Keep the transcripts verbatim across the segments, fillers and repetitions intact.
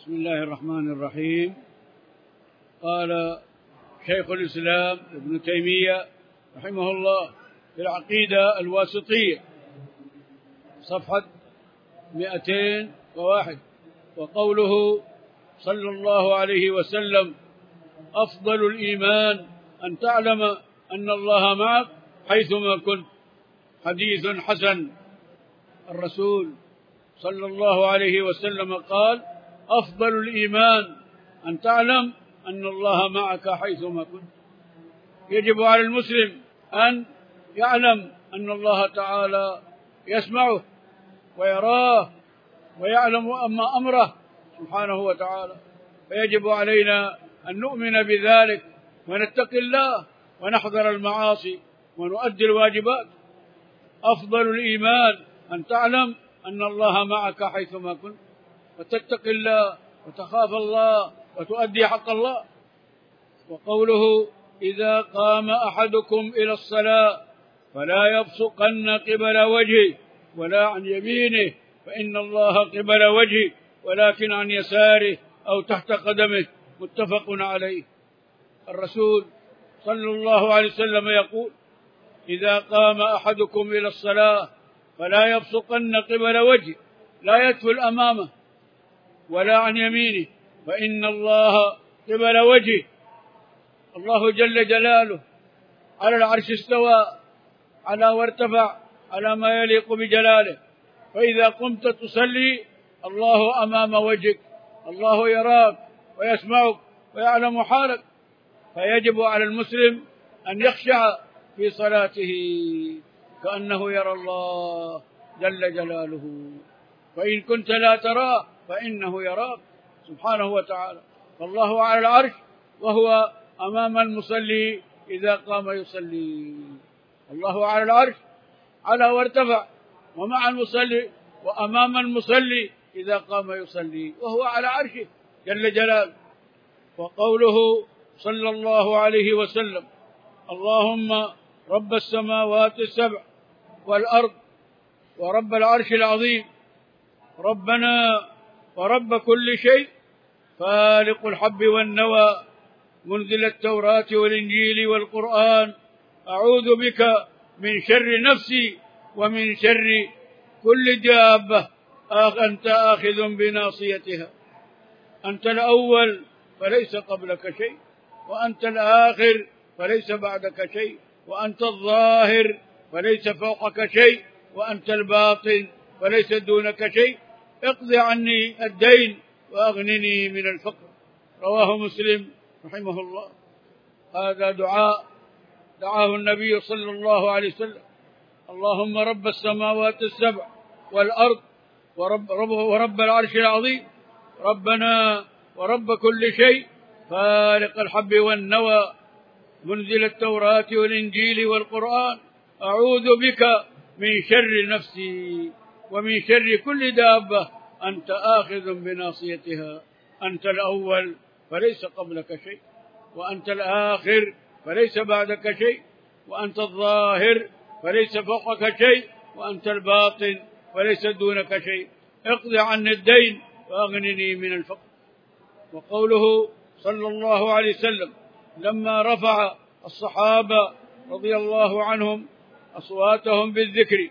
بسم الله الرحمن الرحيم. قال شيخ الإسلام ابن تيمية رحمه الله في العقيدة الواسطية صفحة مئتين وواحد: وقوله صلى الله عليه وسلم: أفضل الإيمان أن تعلم أن الله معك حيثما كنت. حديث حسن. الرسول صلى الله عليه وسلم قال: أفضل الإيمان أن تعلم أن الله معك حيثما كنت. يجب على المسلم أن يعلم أن الله تعالى يسمعه ويراه ويعلم أما أمره سبحانه وتعالى، فيجب علينا أن نؤمن بذلك ونتقي الله ونحذر المعاصي ونؤدي الواجبات. أفضل الإيمان أن تعلم أن الله معك حيثما كنت، وتتقي الله وتخاف الله وتؤدي حق الله. وقوله: إذا قام أحدكم إلى الصلاة فلا يبصقن قبل وجهه ولا عن يمينه فإن الله قبل وجهه ولكن عن يساره أو تحت قدمه. متفق عليه. الرسول صلى الله عليه وسلم يقول: إذا قام أحدكم إلى الصلاة فلا يبصقن قبل وجهه، لا يدخل أمامه ولا عن يمينه فإن الله قبل وجهه. الله جل جلاله على العرش استوى، على وارتفع، على ما يليق بجلاله. فإذا قمت تصلي الله أمام وجهك، الله يراك ويسمعك ويعلم حالك، فيجب على المسلم أن يخشع في صلاته كأنه يرى الله جل جلاله. وإن كنت لا تراه فإنه يراك سبحانه وتعالى. فالله على العرش وهو أمام المصلي إذا قام يصلي. الله على العرش على وارتفع ومع المصلي وأمام المصلي إذا قام يصلي، وهو على عرشه جل جلاله. وقوله صلى الله عليه وسلم: اللهم رب السماوات السبع والأرض ورب العرش العظيم، ربنا ورب كل شيء، فالق الحب والنوى، منزل التوراة والإنجيل والقرآن، أعوذ بك من شر نفسي ومن شر كل دابة أنت آخذ بناصيتها. أنت الأول فليس قبلك شيء، وأنت الآخر فليس بعدك شيء، وأنت الظاهر فليس فوقك شيء، وأنت الباطن فليس دونك شيء. اقض عني الدين وأغنني من الفقر. رواه مسلم رحمه الله. هذا دعاء دعاه النبي صلى الله عليه وسلم: اللهم رب السماوات السبع والأرض ورب, رب ورب العرش العظيم، ربنا ورب كل شيء، فالق الحب والنوى، منزل التوراة والإنجيل والقرآن، أعوذ بك من شر نفسي ومن شر كل دابة أنت آخذ بناصيتها. أنت الأول فليس قبلك شيء، وأنت الآخر فليس بعدك شيء، وأنت الظاهر فليس فوقك شيء، وأنت الباطن فليس دونك شيء. اقض عني الدين وأغنني من الفقر. وقوله صلى الله عليه وسلم لما رفع الصحابة رضي الله عنهم أصواتهم بالذكر،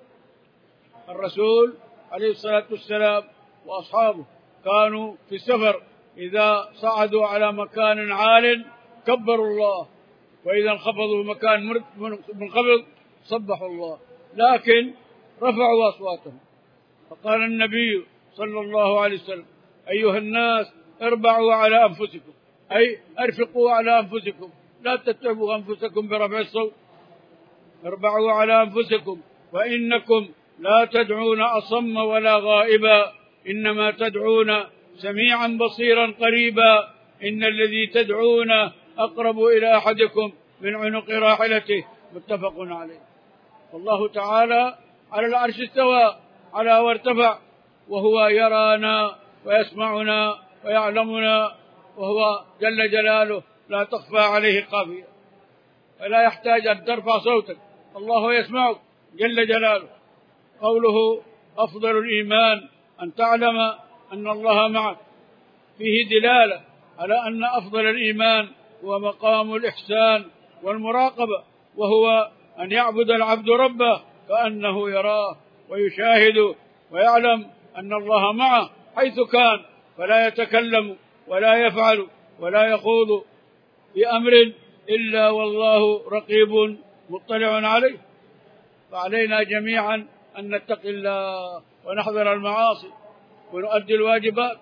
الرسول عليه الصلاة والسلام وأصحابه كانوا في السفر إذا صعدوا على مكان عال كبروا الله، وإذا انخفضوا مكان منخفض سبحوا الله، لكن رفعوا أصواتهم. فقال النبي صلى الله عليه وسلم: أيها الناس اربعوا على أنفسكم، أي ارفقوا على أنفسكم، لا تتعبوا أنفسكم برفع الصوت. اربعوا على أنفسكم وإنكم لا تدعون أصم ولا غائبا، إنما تدعون سميعا بصيرا قريبا، إن الذي تدعون أقرب إلى أحدكم من عنق راحلته. متفق عليه. والله تعالى على العرش استوى، على وارتفع، وهو يرانا ويسمعنا ويعلمنا، وهو جل جلاله لا تخفى عليه خافية، فلا يحتاج أن ترفع صوتك، الله يسمعك جل جلاله. قوله أفضل الإيمان أن تعلم أن الله معك، فيه دلالة على أن أفضل الإيمان هو مقام الإحسان والمراقبة، وهو أن يعبد العبد ربه كأنه يراه ويشاهد ويعلم أن الله معه حيث كان، فلا يتكلم ولا يفعل ولا يخوض بأمر إلا والله رقيب مطلع عليه. فعلينا جميعا أن نتقي الله ونحذر المعاصي ونؤدي الواجبات.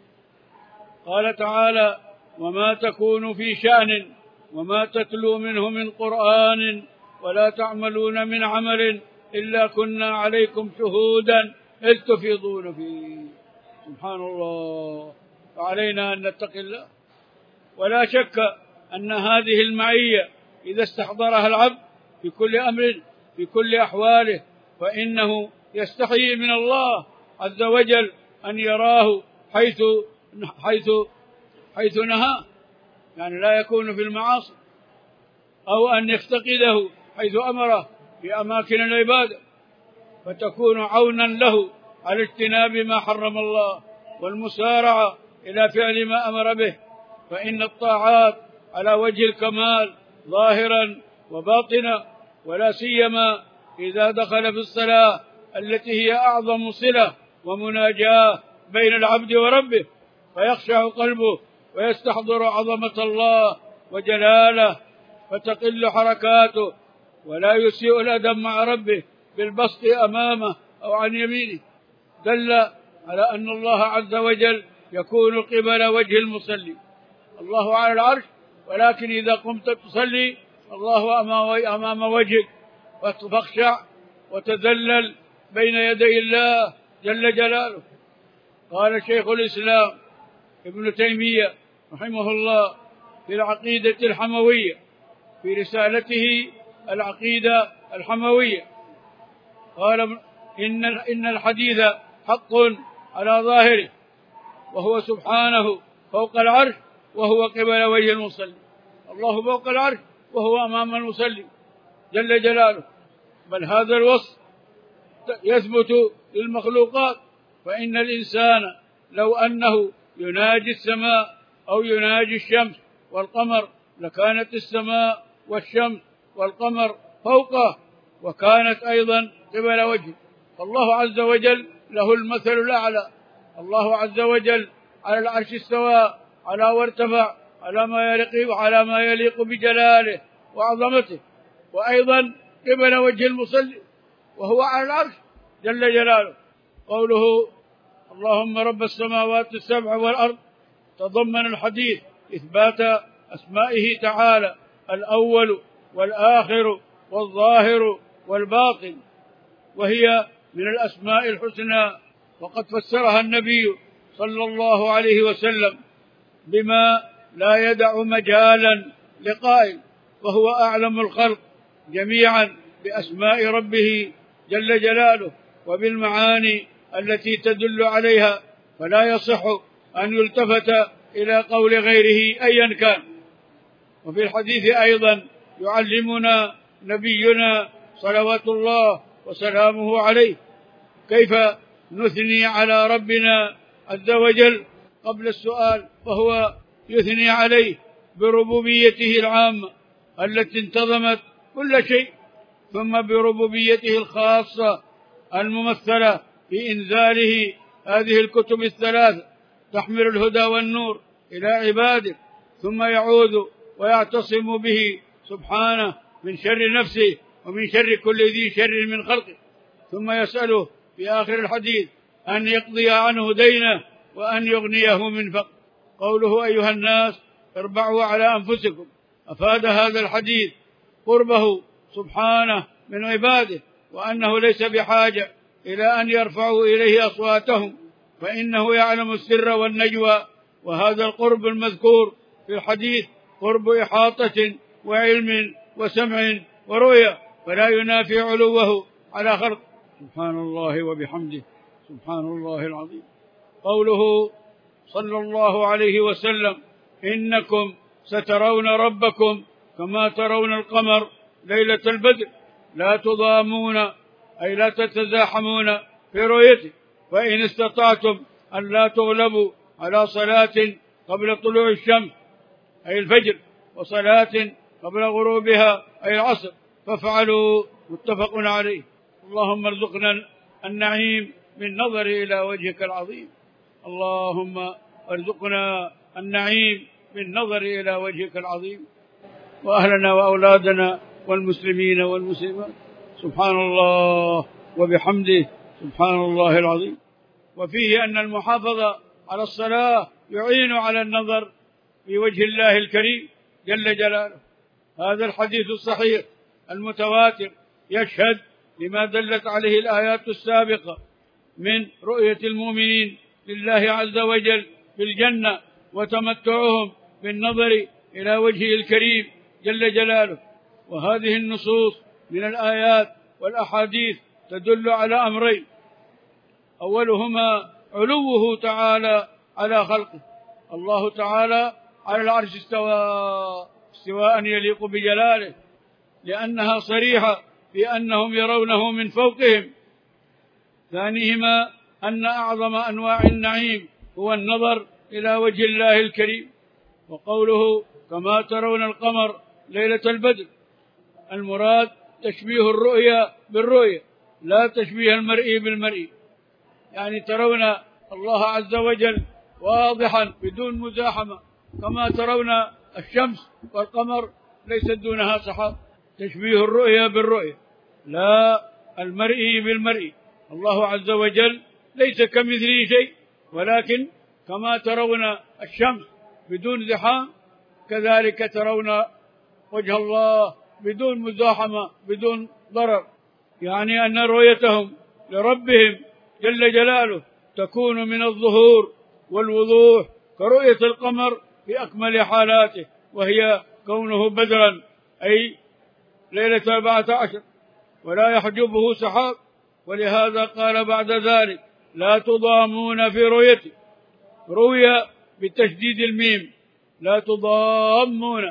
قال تعالى: وما تكون في شأن وما تتلو منه من قرآن ولا تعملون من عمل إلا كنا عليكم شهودا إذ تفيضون فيه. سبحان الله. فعلينا أن نتقي الله. ولا شك أن هذه المعية إذا استحضرها العبد في كل أمر في كل أحواله فإنه يستحيي من الله عز وجل أن يراه حيث حيث حيث نهاه، يعني لا يكون في المعاصي، أو أن يفتقده حيث أمره في أماكن العبادة، فتكون عونا له على اجتناب ما حرم الله والمسارعة إلى فعل ما أمر به. فإن الطاعات على وجه الكمال ظاهرا وباطنا، ولا سيما إذا دخل في الصلاة التي هي أعظم صلة ومناجاة بين العبد وربه، فيخشع قلبه ويستحضر عظمة الله وجلاله، فتقل حركاته ولا يسيء الأدب مع ربه بالبسط أمامه أو عن يمينه، دل على أن الله عز وجل يكون قبل وجه المصلي. الله على العرش، ولكن إذا قمت تصلي الله أمام وجهك، فاخشع وتذلل بين يدي الله جل جلاله. قال شيخ الإسلام ابن تيمية رحمه الله في العقيدة الحموية في رسالته العقيدة الحموية، قال: إن إن الحديث حق على ظاهره، وهو سبحانه فوق العرش وهو قبل وجه المصلي. الله فوق العرش وهو أمام المصلي جل جلاله. بل هذا الوصف يثبت للمخلوقات، فإن الإنسان لو أنه يناجي السماء أو يناجي الشمس والقمر لكانت السماء والشمس والقمر فوقه، وكانت أيضا قبل وجهه. فالله عز وجل له المثل الأعلى. الله عز وجل على العرش استوى، على وارتفع على ما يليق على ما يليق بجلاله وعظمته، وأيضا قبل وجه المصلي وهو على العرش جل جلاله. قوله: اللهم رب السماوات السبع والأرض، تضمن الحديث إثبات أسمائه تعالى الأول والآخر والظاهر والباطن، وهي من الأسماء الحسنى، وقد فسرها النبي صلى الله عليه وسلم بما لا يدع مجالا لقائل، وهو أعلم الخلق جميعا بأسماء ربه جل جلاله وبالمعاني التي تدل عليها، فلا يصح أن يلتفت إلى قول غيره أيا كان. وفي الحديث أيضا يعلمنا نبينا صلوات الله وسلامه عليه كيف نثني على ربنا عز وجل قبل السؤال، وهو يثني عليه بربوبيته العامة التي انتظمت كل شيء، ثم بربوبيته الخاصة الممثلة في إنزاله هذه الكتب الثلاثة تحمل الهدى والنور إلى عباده، ثم يعوذ ويعتصم به سبحانه من شر نفسه ومن شر كل ذي شر من خلقه، ثم يسأله في آخر الحديث أن يقضي عنه دينه وأن يغنيه من فقر. قوله: أيها الناس اربعوا على أنفسكم، أفاد هذا الحديث قربه سبحانه من عباده، وأنه ليس بحاجة إلى أن يرفعوا إليه أصواتهم، فإنه يعلم السر والنجوى. وهذا القرب المذكور في الحديث قرب إحاطة وعلم وسمع ورؤية، فلا ينافي علوه على خلق. سبحان الله وبحمده، سبحان الله العظيم. قوله صلى الله عليه وسلم: إنكم سترون ربكم كما ترون القمر ليلة البدر لا تضامون، أي لا تتزاحمون في رؤيته، فإن استطعتم أن لا تغلبوا على صلاة قبل طلوع الشمس أي الفجر، وصلاة قبل غروبها أي العصر، فافعلوا. متفق عليه. اللهم ارزقنا النعيم بالنظر إلى وجهك العظيم. اللهم ارزقنا النعيم بالنظر إلى وجهك العظيم، وأهلنا وأولادنا والمسلمين والمسلمات. سبحان الله وبحمده، سبحان الله العظيم. وفيه أن المحافظة على الصلاة يعين على النظر في وجه الله الكريم جل جلاله. هذا الحديث الصحيح المتواتر يشهد لما دلت عليه الآيات السابقة من رؤية المؤمنين لله عز وجل في الجنة وتمتعهم بالنظر إلى وجهه الكريم جل جلاله. وهذه النصوص من الآيات والأحاديث تدل على أمرين: أولهما علوه تعالى على خلقه. الله تعالى على العرش استوى استواء يليق بجلاله، لأنها صريحة في أنهم يرونه من فوقهم. ثانيهما أن أعظم أنواع النعيم هو النظر إلى وجه الله الكريم. وقوله كما ترون القمر ليلة البدر، المراد تشبيه الرؤيا بالرؤيا، لا تشبيه المرئي بالمرئي. يعني ترون الله عز وجل واضحا بدون مزاحمة، كما ترون الشمس والقمر ليس دونها سحاب. تشبيه الرؤيا بالرؤيا لا المرئي بالمرئي. الله عز وجل ليس كمثله شيء، ولكن كما ترون الشمس بدون زحام كذلك ترون وجه الله بدون مزاحمة بدون ضرر. يعني أن رؤيتهم لربهم جل جلاله تكون من الظهور والوضوح كرؤية القمر في أكمل حالاته، وهي كونه بدرا أي ليلة أربعة عشر ولا يحجبه سحاب. ولهذا قال بعد ذلك لا تضامون في رؤيته، روي بتشديد الميم لا تضامون،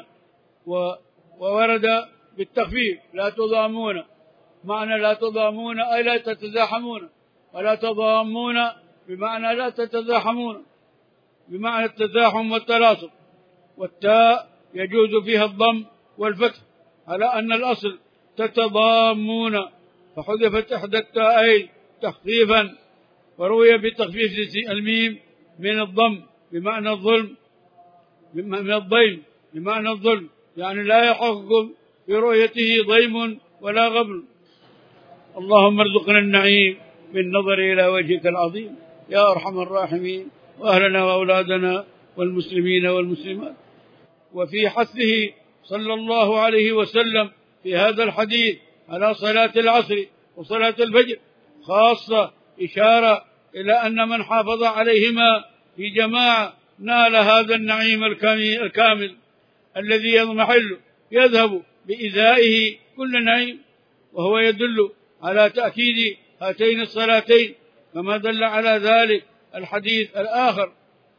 وورد بالتخفيف لا تضامون. معنى لا تضامون أي لا تتزاحمون، ولا تضامون بمعنى لا تتزاحمون، بمعنى التزاحم والتلاصق. والتاء يجوز فيها الضم والفتح على أن الأصل تتضامون، فحذفت إحدى التاءين تخفيفا، وروي بتخفيف الميم من الضم بمعنى الظلم، من الضيم بمعنى الظلم، يعني لا يحقكم في رؤيته ضيم ولا غبن. اللهم ارزقنا النعيم بالنظر إلى وجهك العظيم يا أرحم الراحمين، وأهلنا وأولادنا والمسلمين والمسلمات. وفي حثه صلى الله عليه وسلم في هذا الحديث على صلاة العصر وصلاة الفجر خاصة إشارة إلى أن من حافظ عليهما في جماعة نال هذا النعيم الكامل الذي يضمحل يذهب بإزائه كل نعيم. وهو يدل على تأكيد هاتين الصلاتين كما دل على ذلك الحديث الآخر: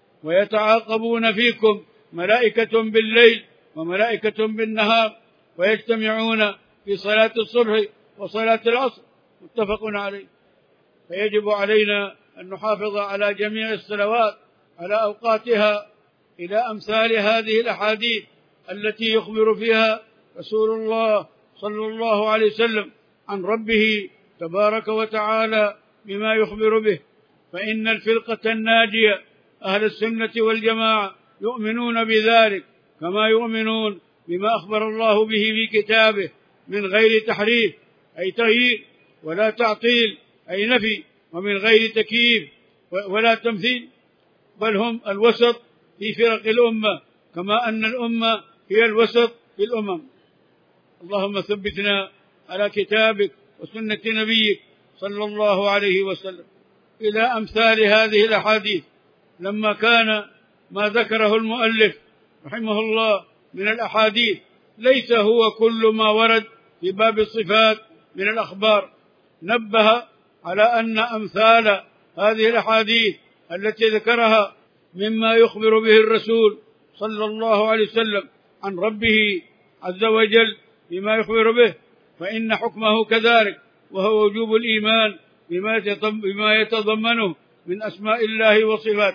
ويتعاقبون فيكم ملائكة بالليل وملائكة بالنهار ويجتمعون في صلاة الصبح وصلاة العصر. متفق عليه. فيجب علينا أن نحافظ على جميع الصلوات على أوقاتها إلى أمثال هذه الأحاديث التي يخبر فيها رسول الله صلى الله عليه وسلم عن ربه تبارك وتعالى بما يخبر به. فإن الفرقة الناجية أهل السنة والجماعة يؤمنون بذلك كما يؤمنون بما أخبر الله به في كتابه من غير تحريف أي تغيير، ولا تعطيل أي نفي، ومن غير تكييف ولا تمثيل، بل هم الوسط في فرق الأمة كما أن الأمة هي الوسط في الأمم. اللهم ثبتنا على كتابك وسنة نبيك صلى الله عليه وسلم. إلى أمثال هذه الأحاديث لما كان ما ذكره المؤلف رحمه الله من الأحاديث ليس هو كل ما ورد في باب الصفات من الأخبار، نبه على أن أمثال هذه الأحاديث التي ذكرها مما يخبر به الرسول صلى الله عليه وسلم عن ربه عز وجل بما يخبر به، فإن حكمه كذلك، وهو وجوب الإيمان بما يتضمنه من أسماء الله وصفاته.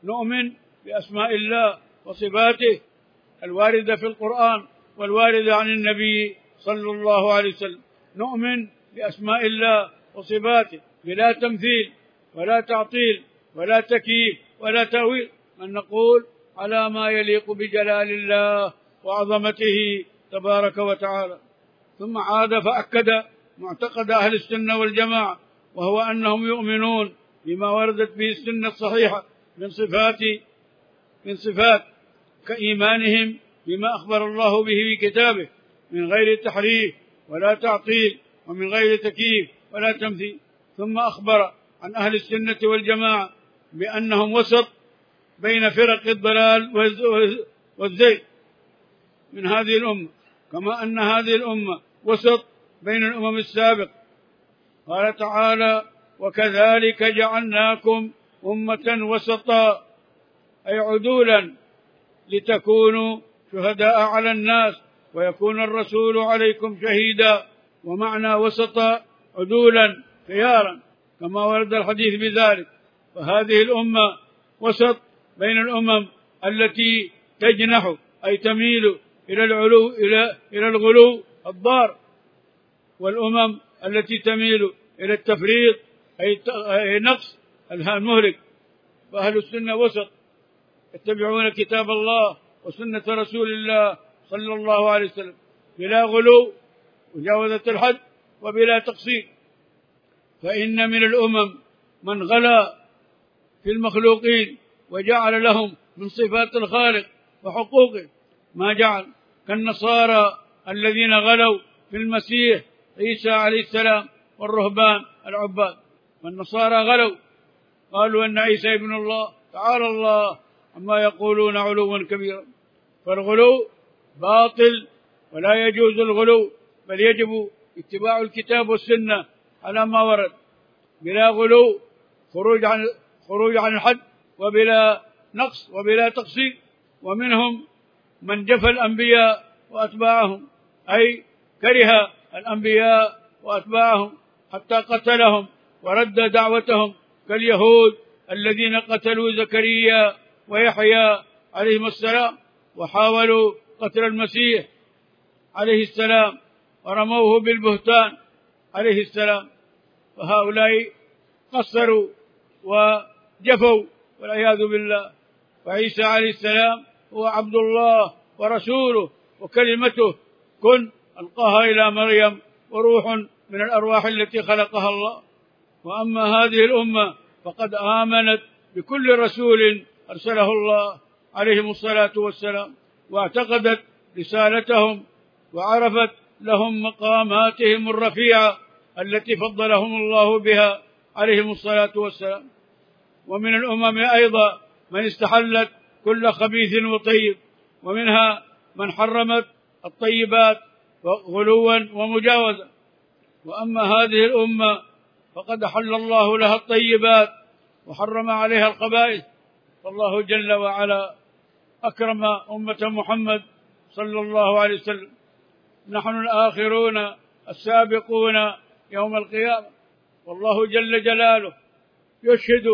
نؤمن بأسماء الله وصفاته الواردة في القرآن والواردة عن النبي صلى الله عليه وسلم. نؤمن بأسماء الله وصفاته بلا تمثيل ولا تعطيل ولا تكييف ولا تأويل، من نقول على ما يليق بجلال الله وعظمته تبارك وتعالى. ثم عاد فأكد معتقد أهل السنة والجماعة، وهو أنهم يؤمنون بما وردت به السنة الصحيحة من صفات من صفات كإيمانهم بما أخبر الله به في كتابه من غير تحريف ولا تعطيل ومن غير تكييف ولا تمثيل. ثم أخبر عن أهل السنة والجماعة بأنهم وسط بين فرق الضلال والزيغ من هذه الأمة، كما أن هذه الأمة وسط بين الأمم السابقة. قال تعالى: وكذلك جعلناكم أمة وسطا، أي عدولا لتكونوا شهداء على الناس ويكون الرسول عليكم شهيدا. ومعنى وسطا عدولا خيارا، كما ورد الحديث بذلك. فهذه الأمة وسط بين الأمم التي تجنح أي تميل إلى العلو إلى إلى الغلو الضار، والأمم التي تميل إلى التفريط أي نقص المهلك. فأهل السنة وسط، يتبعون كتاب الله وسنة رسول الله صلى الله عليه وسلم بلا غلو مجاوزة الحد وبلا تقصير. فإن من الأمم من غلا في المخلوقين وجعل لهم من صفات الخالق وحقوقه ما جعل، كالنصارى الذين غلوا في المسيح عيسى عليه السلام والرهبان العباد. والنصارى غلوا، قالوا أن عيسى ابن الله، تعالى الله عما يقولون علوا كبيرا. فالغلو باطل ولا يجوز الغلو، بل يجب اتباع الكتاب والسنة على ما ورد بلا غلو، خروج عن خروج عن الحد وبلا نقص وبلا تقصير. ومنهم من جفى الأنبياء وأتباعهم، أي كره الأنبياء وأتباعهم حتى قتلهم ورد دعوتهم، كاليهود الذين قتلوا زكريا ويحيى عليهم السلام وحاولوا قتل المسيح عليه السلام ورموه بالبهتان عليه السلام. فهؤلاء قصروا وجفوا والعياذ بالله. وعيسى عليه السلام هو عبد الله ورسوله وكلمته كن ألقاها إلى مريم وروح من الأرواح التي خلقها الله. وأما هذه الأمة فقد آمنت بكل رسول أرسله الله عليهم الصلاة والسلام، واعتقدت رسالتهم وعرفت لهم مقاماتهم الرفيعة التي فضلهم الله بها عليهم الصلاة والسلام. ومن الأمم أيضا من استحلت كل خبيث وطيب، ومنها من حرمت الطيبات غلوا ومجاوزة. وأما هذه الأمة فقد أحل الله لها الطيبات وحرم عليها الخبائث. فالله جل وعلا أكرم أمة محمد صلى الله عليه وسلم. نحن الآخرون السابقون يوم القيامة، والله جل جلاله يشهد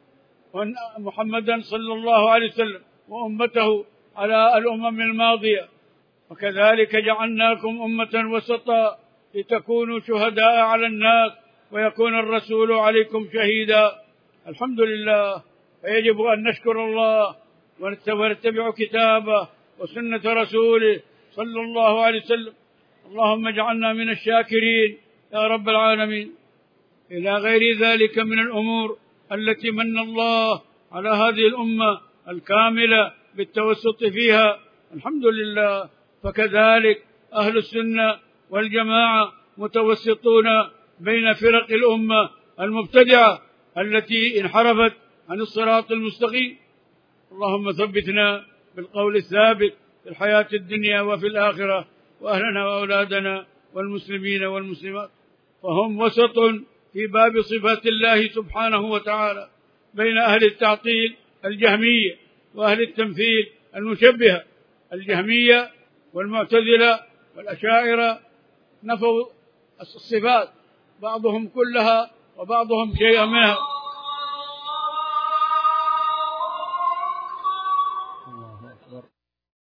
محمدا صلى الله عليه وسلم وأمته على الأمم الماضية. وكذلك جعلناكم أمة وسطا لتكونوا شهداء على الناس ويكون الرسول عليكم شهيدا. الحمد لله. فيجب أن نشكر الله ونتبع كتابه وسنة رسوله صلى الله عليه وسلم. اللهم اجعلنا من الشاكرين يا رب العالمين. إلى غير ذلك من الأمور التي من الله على هذه الأمة الكاملة بالتوسط فيها، الحمد لله. فكذلك أهل السنة والجماعة متوسطون بين فرق الأمة المبتدعة التي انحرفت عن الصراط المستقيم. اللهم ثبتنا بالقول الثابت في الحياة الدنيا وفي الآخرة، وأهلنا وأولادنا والمسلمين والمسلمات. فهم وسط في باب صفات الله سبحانه وتعالى بين أهل التعطيل الجهمية وأهل التمثيل المشبهة. الجهمية والمعتزلة والأشاعرة نفوا الصفات، بعضهم كلها وبعضهم شيئا منها.